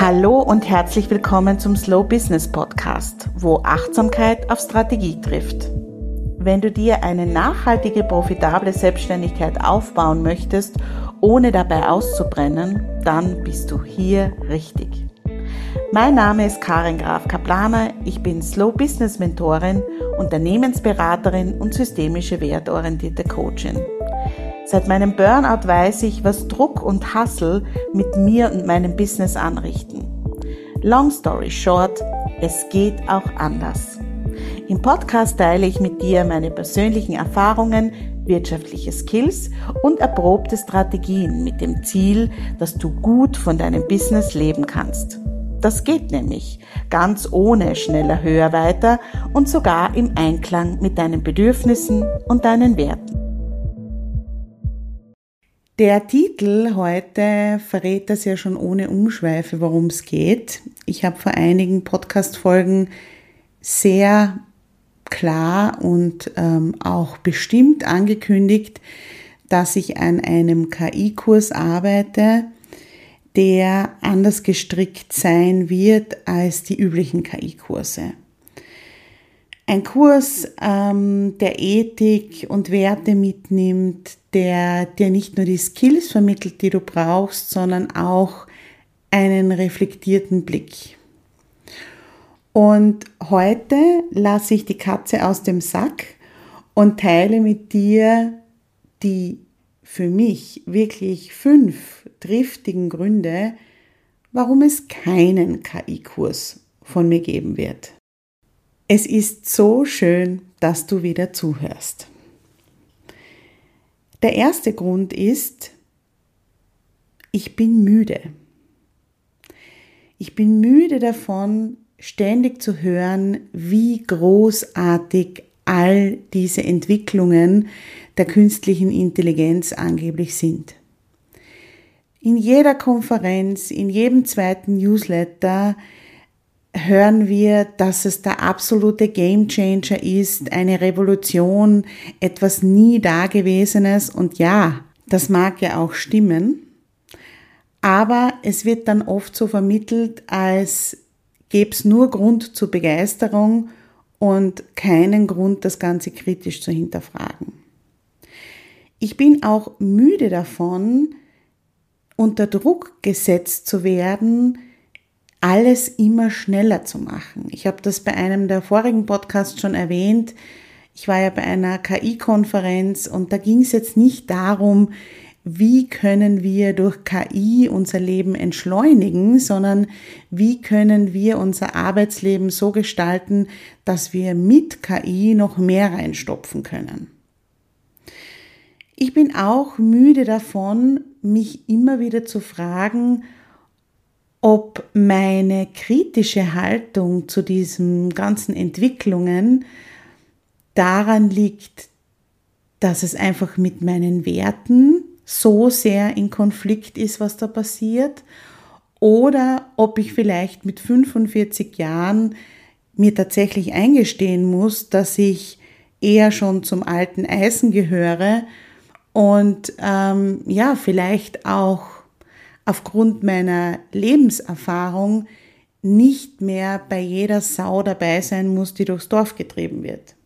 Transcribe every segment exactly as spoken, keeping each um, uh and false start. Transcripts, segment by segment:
Hallo und herzlich willkommen zum Slow Business Podcast, wo Achtsamkeit auf Strategie trifft. Wenn du dir eine nachhaltige, profitable Selbstständigkeit aufbauen möchtest, ohne dabei auszubrennen, dann bist du hier richtig. Mein Name ist Karin Graf-Kaplaner, ich bin Slow Business Mentorin, Unternehmensberaterin und systemische wertorientierte Coachin. Seit meinem Burnout weiß ich, was Druck und Hustle mit mir und meinem Business anrichten. Long story short, es geht auch anders. Im Podcast teile ich mit dir meine persönlichen Erfahrungen, wirtschaftliche Skills und erprobte Strategien mit dem Ziel, dass du gut von deinem Business leben kannst. Das geht nämlich ganz ohne schneller, höher, weiter und sogar im Einklang mit deinen Bedürfnissen und deinen Werten. Der Titel heute verrät das ja schon ohne Umschweife, worum es geht. Ich habe vor einigen Podcast-Folgen sehr klar und ähm, auch bestimmt angekündigt, dass ich an einem K I-Kurs arbeite, der anders gestrickt sein wird als die üblichen K I-Kurse. Ein Kurs, ähm, der Ethik und Werte mitnimmt, der dir nicht nur die Skills vermittelt, die du brauchst, sondern auch einen reflektierten Blick. Und heute lasse ich die Katze aus dem Sack und teile mit dir die für mich wirklich fünf triftigen Gründe, warum es keinen K I-Kurs von mir geben wird. Es ist so schön, dass du wieder zuhörst. Der erste Grund ist, ich bin müde. Ich bin müde davon, ständig zu hören, wie großartig all diese Entwicklungen der künstlichen Intelligenz angeblich sind. In jeder Konferenz, in jedem zweiten Newsletter hören wir, dass es der absolute Gamechanger ist, eine Revolution, etwas nie Dagewesenes. Und ja, das mag ja auch stimmen, aber es wird dann oft so vermittelt, als gäbe es nur Grund zur Begeisterung und keinen Grund, das Ganze kritisch zu hinterfragen. Ich bin auch müde davon, unter Druck gesetzt zu werden, alles immer schneller zu machen. Ich habe das bei einem der vorigen Podcasts schon erwähnt. Ich war ja bei einer K I-Konferenz und da ging es jetzt nicht darum, wie können wir durch K I unser Leben entschleunigen, sondern wie können wir unser Arbeitsleben so gestalten, dass wir mit K I noch mehr reinstopfen können. Ich bin auch müde davon, mich immer wieder zu fragen, ob meine kritische Haltung zu diesen ganzen Entwicklungen daran liegt, dass es einfach mit meinen Werten so sehr in Konflikt ist, was da passiert, oder ob ich vielleicht mit fünfundvierzig Jahren mir tatsächlich eingestehen muss, dass ich eher schon zum alten Eisen gehöre und ähm, ja, vielleicht auch aufgrund meiner Lebenserfahrung nicht mehr bei jeder Sau dabei sein muss, die durchs Dorf getrieben wird.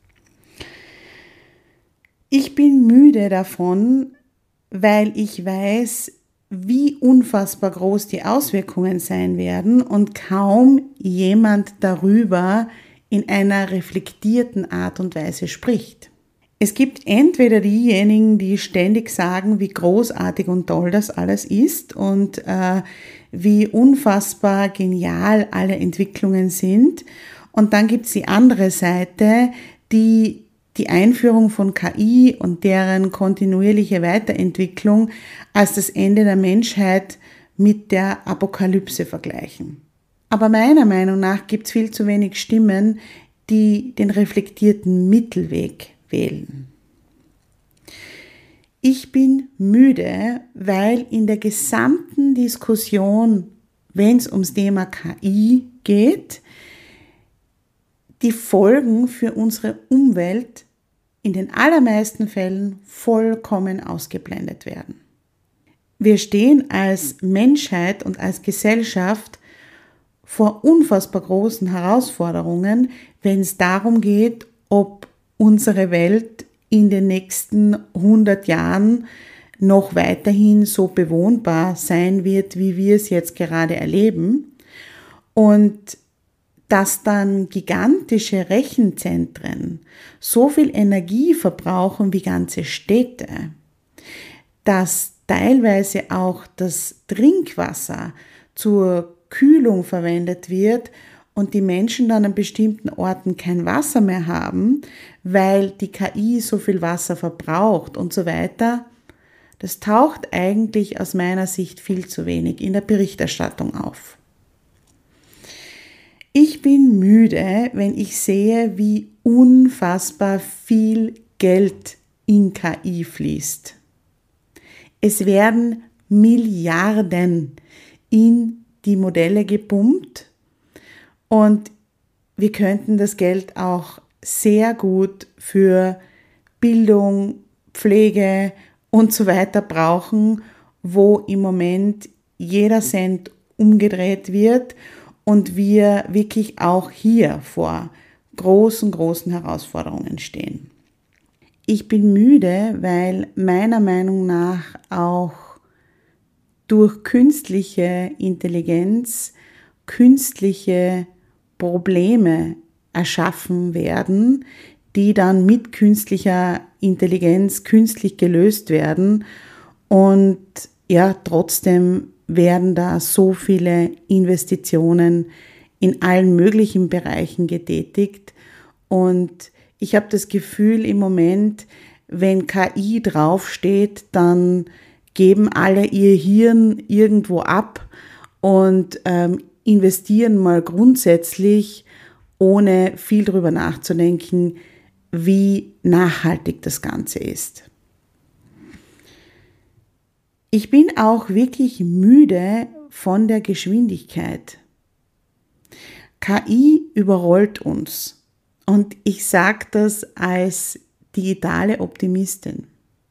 Ich bin müde davon, weil ich weiß, wie unfassbar groß die Auswirkungen sein werden und kaum jemand darüber in einer reflektierten Art und Weise spricht. Es gibt entweder diejenigen, die ständig sagen, wie großartig und toll das alles ist und äh, wie unfassbar genial alle Entwicklungen sind. Und dann gibt es die andere Seite, die die Einführung von K I und deren kontinuierliche Weiterentwicklung als das Ende der Menschheit mit der Apokalypse vergleichen. Aber meiner Meinung nach gibt es viel zu wenig Stimmen, die den reflektierten Mittelweg wählen. Ich bin müde, weil in der gesamten Diskussion, wenn es ums Thema K I geht, die Folgen für unsere Umwelt in den allermeisten Fällen vollkommen ausgeblendet werden. Wir stehen als Menschheit und als Gesellschaft vor unfassbar großen Herausforderungen, wenn es darum geht, ob unsere Welt in den nächsten hundert Jahren noch weiterhin so bewohnbar sein wird, wie wir es jetzt gerade erleben. Und dass dann gigantische Rechenzentren so viel Energie verbrauchen wie ganze Städte, dass teilweise auch das Trinkwasser zur Kühlung verwendet wird und die Menschen dann an bestimmten Orten kein Wasser mehr haben, weil die K I so viel Wasser verbraucht und so weiter, das taucht eigentlich aus meiner Sicht viel zu wenig in der Berichterstattung auf. Ich bin müde, wenn ich sehe, wie unfassbar viel Geld in K I fließt. Es werden Milliarden in die Modelle gepumpt und wir könnten das Geld auch sehr gut für Bildung, Pflege und so weiter brauchen, wo im Moment jeder Cent umgedreht wird und wir wirklich auch hier vor großen, großen Herausforderungen stehen. Ich bin müde, weil meiner Meinung nach auch durch künstliche Intelligenz künstliche Probleme erschaffen werden, die dann mit künstlicher Intelligenz künstlich gelöst werden und ja, trotzdem werden da so viele Investitionen in allen möglichen Bereichen getätigt und ich habe das Gefühl im Moment, wenn K I draufsteht, dann geben alle ihr Hirn irgendwo ab und ähm, investieren mal grundsätzlich, ohne viel drüber nachzudenken, wie nachhaltig das Ganze ist. Ich bin auch wirklich müde von der Geschwindigkeit. K I überrollt uns. Und ich sage das als digitale Optimistin.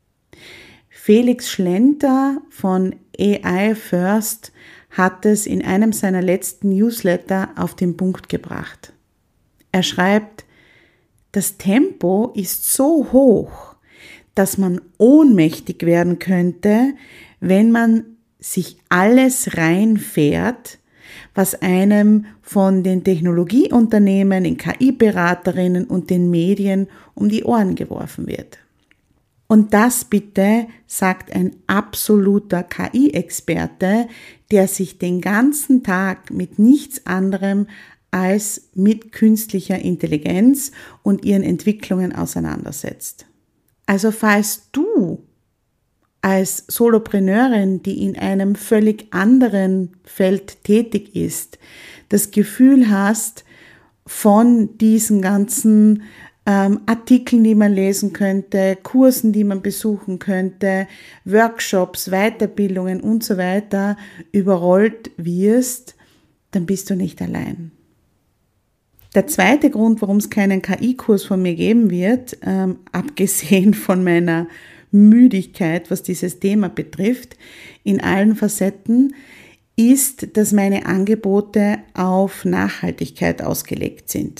Felix Schlenter von A I First hat es in einem seiner letzten Newsletter auf den Punkt gebracht. Er schreibt, das Tempo ist so hoch, dass man ohnmächtig werden könnte, wenn man sich alles reinfährt, was einem von den Technologieunternehmen, den K I-Beraterinnen und den Medien um die Ohren geworfen wird. Und das bitte sagt ein absoluter K I-Experte, der sich den ganzen Tag mit nichts anderem als mit künstlicher Intelligenz und ihren Entwicklungen auseinandersetzt. Also falls du als Solopreneurin, die in einem völlig anderen Feld tätig ist, das Gefühl hast, von diesen ganzen ähm, Artikeln, die man lesen könnte, Kursen, die man besuchen könnte, Workshops, Weiterbildungen und so weiter, überrollt wirst, dann bist du nicht allein. Der zweite Grund, warum es keinen K I-Kurs von mir geben wird, ähm, abgesehen von meiner Müdigkeit, was dieses Thema betrifft, in allen Facetten, ist, dass meine Angebote auf Nachhaltigkeit ausgelegt sind.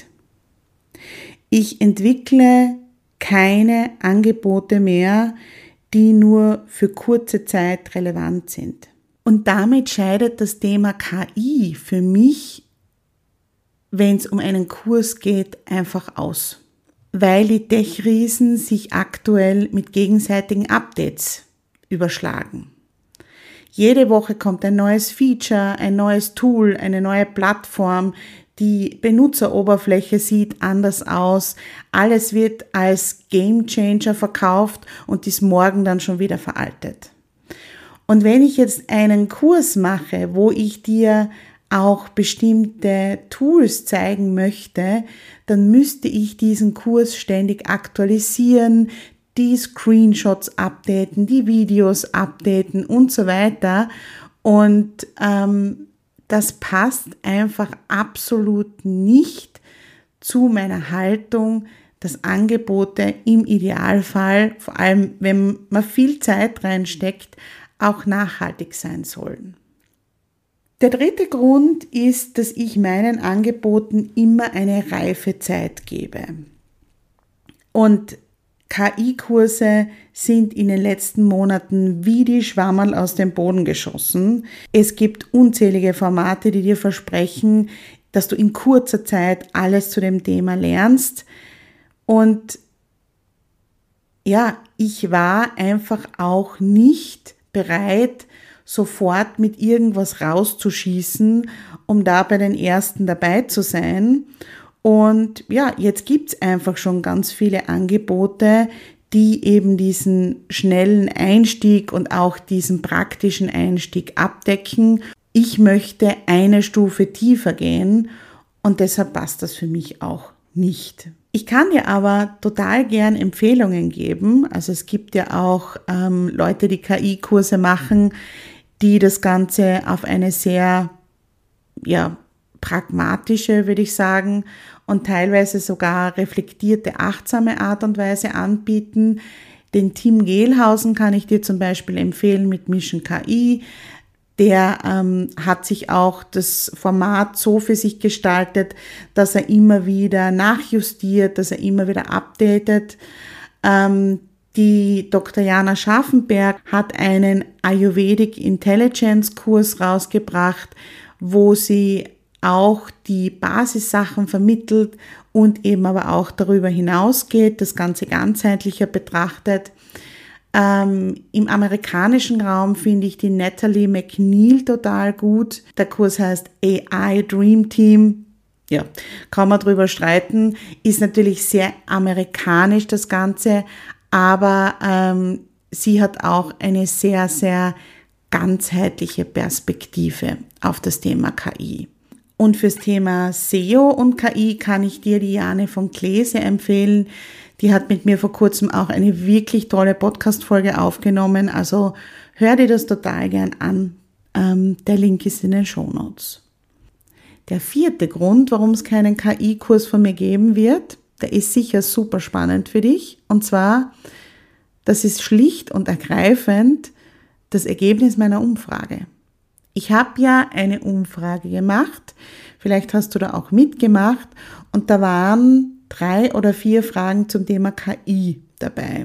Ich entwickle keine Angebote mehr, die nur für kurze Zeit relevant sind. Und damit scheidet das Thema K I für mich, wenn es um einen Kurs geht, einfach aus. Weil die Tech-Riesen sich aktuell mit gegenseitigen Updates überschlagen. Jede Woche kommt ein neues Feature, ein neues Tool, eine neue Plattform, die Benutzeroberfläche sieht anders aus, alles wird als Gamechanger verkauft und ist morgen dann schon wieder veraltet. Und wenn ich jetzt einen Kurs mache, wo ich dir auch bestimmte Tools zeigen möchte, dann müsste ich diesen Kurs ständig aktualisieren, die Screenshots updaten, die Videos updaten und so weiter. Und ähm, das passt einfach absolut nicht zu meiner Haltung, dass Angebote im Idealfall, vor allem wenn man viel Zeit reinsteckt, auch nachhaltig sein sollen. Der dritte Grund ist, dass ich meinen Angeboten immer eine Reifezeit gebe. Und K I-Kurse sind in den letzten Monaten wie die Schwammerl aus dem Boden geschossen. Es gibt unzählige Formate, die dir versprechen, dass du in kurzer Zeit alles zu dem Thema lernst. Und ja, ich war einfach auch nicht bereit, sofort mit irgendwas rauszuschießen, um da bei den Ersten dabei zu sein. Und ja, jetzt gibt's einfach schon ganz viele Angebote, die eben diesen schnellen Einstieg und auch diesen praktischen Einstieg abdecken. Ich möchte eine Stufe tiefer gehen und deshalb passt das für mich auch nicht. Ich kann dir aber total gern Empfehlungen geben. Also es gibt ja auch ähm, Leute, die K I-Kurse machen, die das Ganze auf eine sehr, ja, pragmatische, würde ich sagen, und teilweise sogar reflektierte, achtsame Art und Weise anbieten. Den Tim Gehlhausen kann ich dir zum Beispiel empfehlen mit Mission K I. Der ähm, hat sich auch das Format so für sich gestaltet, dass er immer wieder nachjustiert, dass er immer wieder updatet. Ähm, die Doktor Jana Scharfenberg hat einen Ayurvedic Intelligence Kurs rausgebracht, wo sie auch die Basissachen vermittelt und eben aber auch darüber hinausgeht, das Ganze ganzheitlicher betrachtet. Ähm, Im amerikanischen Raum finde ich die Natalie McNeil total gut. Der Kurs heißt A I Dream Team. Ja, kann man drüber streiten. Ist natürlich sehr amerikanisch das Ganze, aber ähm, sie hat auch eine sehr, sehr ganzheitliche Perspektive auf das Thema K I. Und fürs Thema S E O und K I kann ich dir die Jane von Klese empfehlen. Die hat mit mir vor kurzem auch eine wirklich tolle Podcast-Folge aufgenommen. Also hör dir das total gern an. Ähm, der Link ist in den Shownotes. Der vierte Grund, warum es keinen K I-Kurs von mir geben wird, der ist sicher super spannend für dich. Und zwar, das ist schlicht und ergreifend das Ergebnis meiner Umfrage. Ich habe ja eine Umfrage gemacht, vielleicht hast du da auch mitgemacht und da waren drei oder vier Fragen zum Thema K I dabei.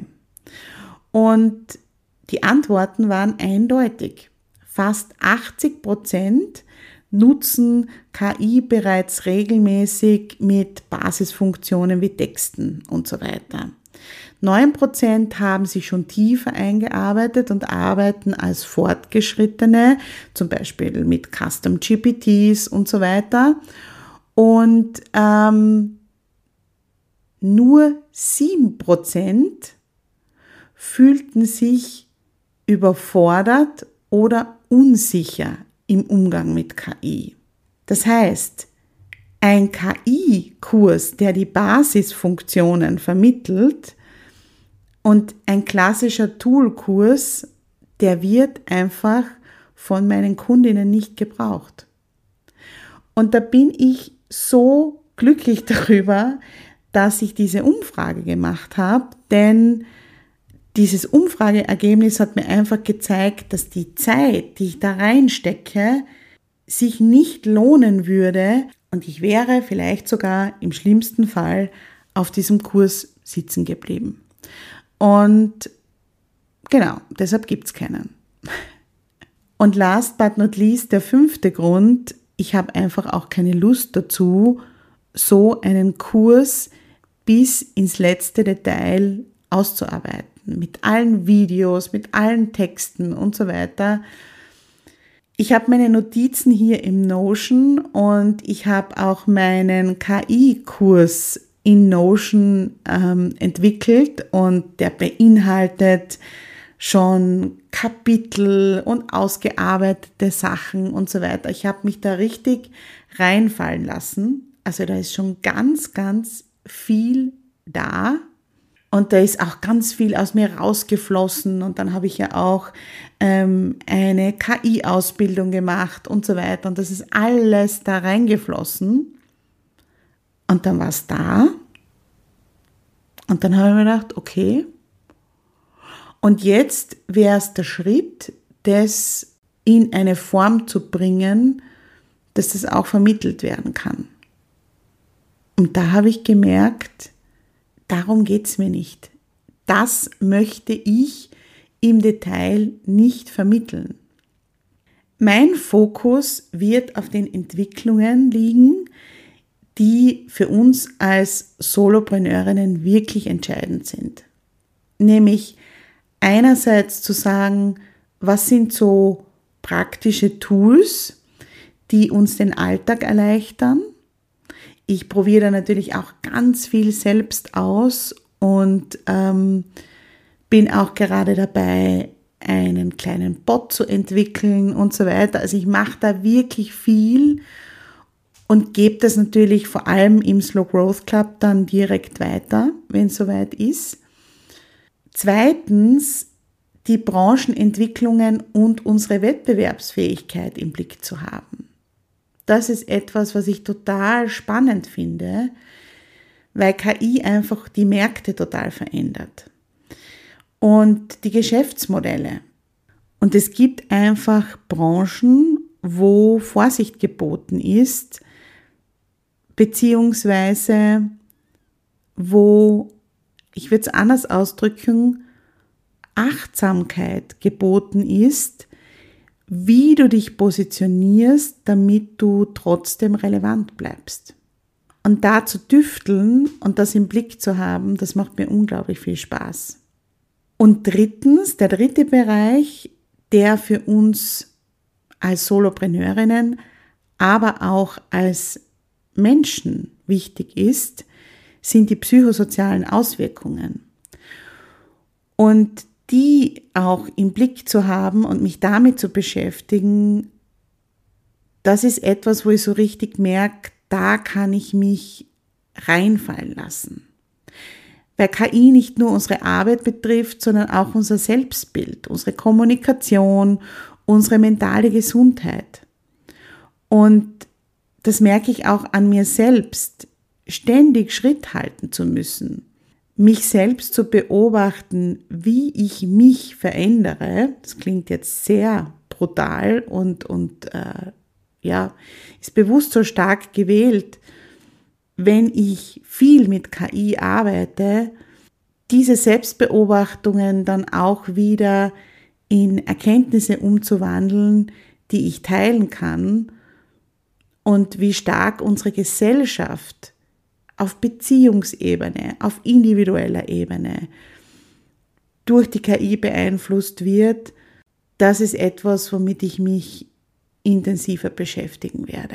Und die Antworten waren eindeutig. Fast achtzig Prozent nutzen K I bereits regelmäßig mit Basisfunktionen wie Texten und so weiter. neun Prozent haben sich schon tiefer eingearbeitet und arbeiten als Fortgeschrittene, zum Beispiel mit Custom G P Ts und so weiter. Und ähm, nur sieben Prozent fühlten sich überfordert oder unsicher im Umgang mit K I. Das heißt, ein K I-Kurs, der die Basisfunktionen vermittelt, und ein klassischer Toolkurs, der wird einfach von meinen Kundinnen nicht gebraucht. Und da bin ich so glücklich darüber, dass ich diese Umfrage gemacht habe, denn dieses Umfrageergebnis hat mir einfach gezeigt, dass die Zeit, die ich da reinstecke, sich nicht lohnen würde und ich wäre vielleicht sogar im schlimmsten Fall auf diesem Kurs sitzen geblieben. Und genau, deshalb gibt's keinen. Und last but not least, der fünfte Grund, ich habe einfach auch keine Lust dazu, so einen Kurs bis ins letzte Detail auszuarbeiten. Mit allen Videos, mit allen Texten und so weiter. Ich habe meine Notizen hier im Notion und ich habe auch meinen K I-Kurs in Notion ähm, entwickelt und der beinhaltet schon Kapitel und ausgearbeitete Sachen und so weiter. Ich habe mich da richtig reinfallen lassen. Also da ist schon ganz, ganz viel da und da ist auch ganz viel aus mir rausgeflossen und dann habe ich ja auch ähm, eine K I-Ausbildung gemacht und so weiter und das ist alles da reingeflossen. Und dann war es da und dann habe ich mir gedacht, okay, und jetzt wäre es der Schritt, das in eine Form zu bringen, dass das auch vermittelt werden kann. Und da habe ich gemerkt, darum geht es mir nicht. Das möchte ich im Detail nicht vermitteln. Mein Fokus wird auf den Entwicklungen liegen, die für uns als Solopreneurinnen wirklich entscheidend sind. Nämlich einerseits zu sagen, was sind so praktische Tools, die uns den Alltag erleichtern. Ich probiere da natürlich auch ganz viel selbst aus und ähm, bin auch gerade dabei, einen kleinen Bot zu entwickeln und so weiter. Also ich mache da wirklich viel und gebe das natürlich vor allem im Slow Growth Club dann direkt weiter, wenn es soweit ist. Zweitens, die Branchenentwicklungen und unsere Wettbewerbsfähigkeit im Blick zu haben. Das ist etwas, was ich total spannend finde, weil K I einfach die Märkte total verändert. Und die Geschäftsmodelle. Und es gibt einfach Branchen, wo Vorsicht geboten ist, beziehungsweise wo, ich würde es anders ausdrücken, Achtsamkeit geboten ist, wie du dich positionierst, damit du trotzdem relevant bleibst. Und da zu tüfteln und das im Blick zu haben, das macht mir unglaublich viel Spaß. Und drittens, der dritte Bereich, der für uns als Solopreneurinnen, aber auch als Menschen wichtig ist, sind die psychosozialen Auswirkungen. Und die auch im Blick zu haben und mich damit zu beschäftigen, das ist etwas, wo ich so richtig merke, da kann ich mich reinfallen lassen. Weil K I nicht nur unsere Arbeit betrifft, sondern auch unser Selbstbild, unsere Kommunikation, unsere mentale Gesundheit. Und das merke ich auch an mir selbst, ständig Schritt halten zu müssen, mich selbst zu beobachten, wie ich mich verändere. Das klingt jetzt sehr brutal und, und äh, ja, ist bewusst so stark gewählt. Wenn ich viel mit K I arbeite, diese Selbstbeobachtungen dann auch wieder in Erkenntnisse umzuwandeln, die ich teilen kann und wie stark unsere Gesellschaft auf Beziehungsebene, auf individueller Ebene durch die K I beeinflusst wird, das ist etwas, womit ich mich intensiver beschäftigen werde.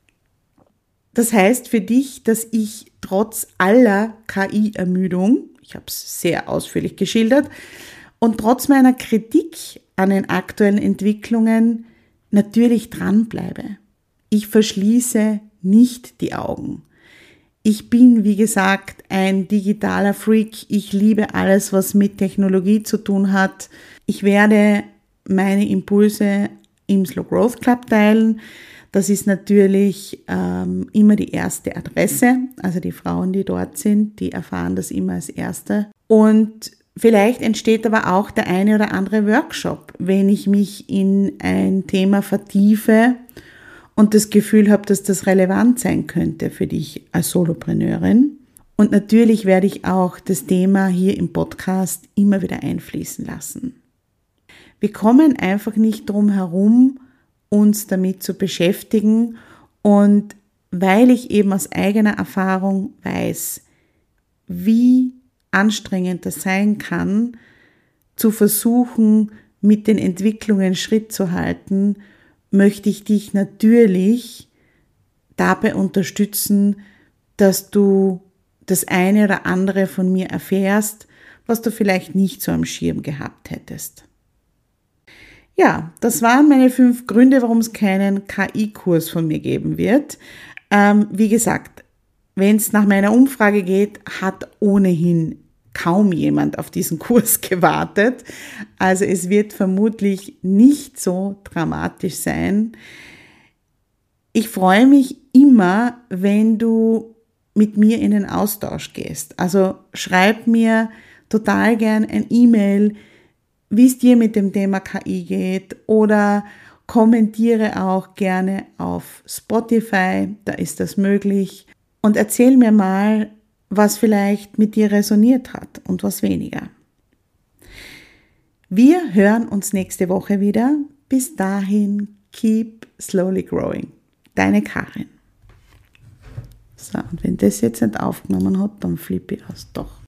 Das heißt für dich, dass ich trotz aller K I-Ermüdung, ich habe es sehr ausführlich geschildert, und trotz meiner Kritik an den aktuellen Entwicklungen natürlich dranbleibe. Ich verschließe nicht die Augen. Ich bin, wie gesagt, ein digitaler Freak. Ich liebe alles, was mit Technologie zu tun hat. Ich werde meine Impulse im Slow Growth Club teilen. Das ist natürlich ähm, immer die erste Adresse. Also die Frauen, die dort sind, die erfahren das immer als Erste. Und vielleicht entsteht aber auch der eine oder andere Workshop, wenn ich mich in ein Thema vertiefe und das Gefühl habe, dass das relevant sein könnte für dich als Solopreneurin. Und natürlich werde ich auch das Thema hier im Podcast immer wieder einfließen lassen. Wir kommen einfach nicht drum herum, uns damit zu beschäftigen. Und weil ich eben aus eigener Erfahrung weiß, wie anstrengend das sein kann, zu versuchen, mit den Entwicklungen Schritt zu halten, möchte ich dich natürlich dabei unterstützen, dass du das eine oder andere von mir erfährst, was du vielleicht nicht so am Schirm gehabt hättest. Ja, das waren meine fünf Gründe, warum es keinen K I-Kurs von mir geben wird. Ähm, wie gesagt, wenn es nach meiner Umfrage geht, hat ohnehin kaum jemand auf diesen Kurs gewartet. Also es wird vermutlich nicht so dramatisch sein. Ich freue mich immer, wenn du mit mir in den Austausch gehst. Also schreib mir total gern ein E-Mail, wie es dir mit dem Thema K I geht, oder Kommentiere auch gerne auf Spotify, da ist das möglich. Und erzähl mir mal, was vielleicht mit dir resoniert hat und was weniger. Wir hören uns nächste Woche wieder. Bis dahin, keep slowly growing. Deine Karin. So, und wenn das jetzt nicht aufgenommen hat, dann flippe ich aus. Doch.